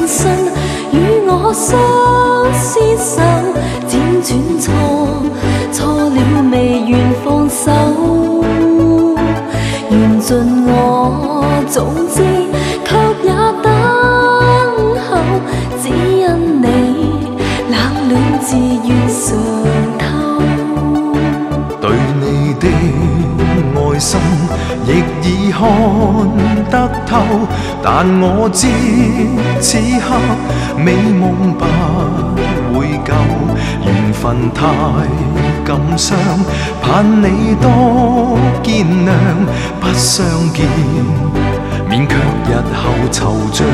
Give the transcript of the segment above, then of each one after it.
身，與我相廝守，輾轉錯了未願放手，緣盡我早知，卻也等候，只因你冷暖自願嘗透。 對你的愛心亦已看得透，但我知此刻美夢不會夠，緣分太感傷，盼你多見諒，不相見免卻日後惆悵。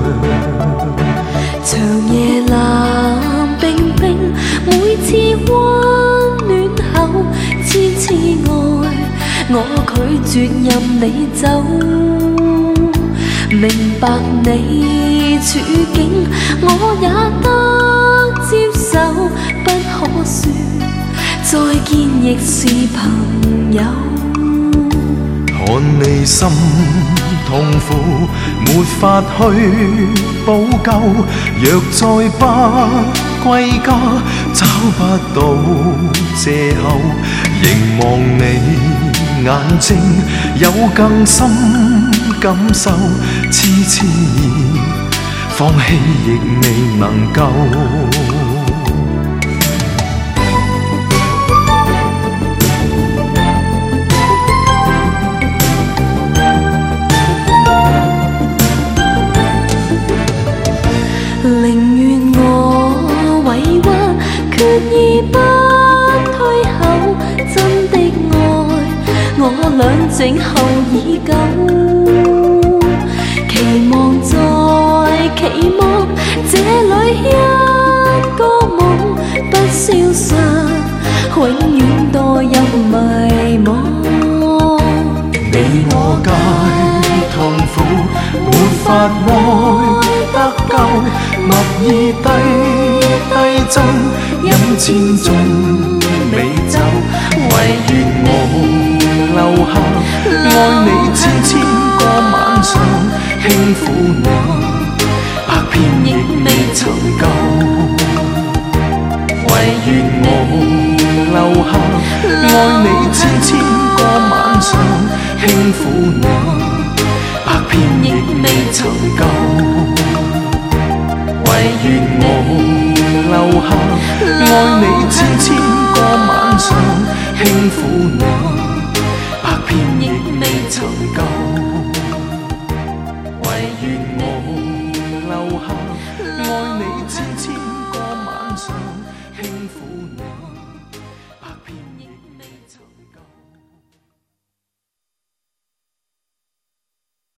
長夜冷冰冰，每次溫暖後，痴痴愛我拒絕任你走。明白你處境，我也得接受，不可說再見亦是朋友。 看你心痛苦，沒法去補救，若再不歸家，找不到藉口，凝望你眼睛，有更深感受，痴痴意放棄亦未能夠。 寧願我委屈，決意不退後，真的愛我倆靜候已久，期望再期望，這裏一個夢不消失，永遠墮入迷惘。 你我皆痛苦，沒法愛得夠，默意低斟，飲千種美酒，唯願我留下，愛你千個晚上，輕撫你，百遍亦未曾夠。唯願我留下，愛你千個晚上，輕撫你，百遍亦未曾夠。唯願我留下，愛你千個晚上，輕撫你，百遍亦未曾夠。唯願我留下，愛你千個晚上，輕撫你。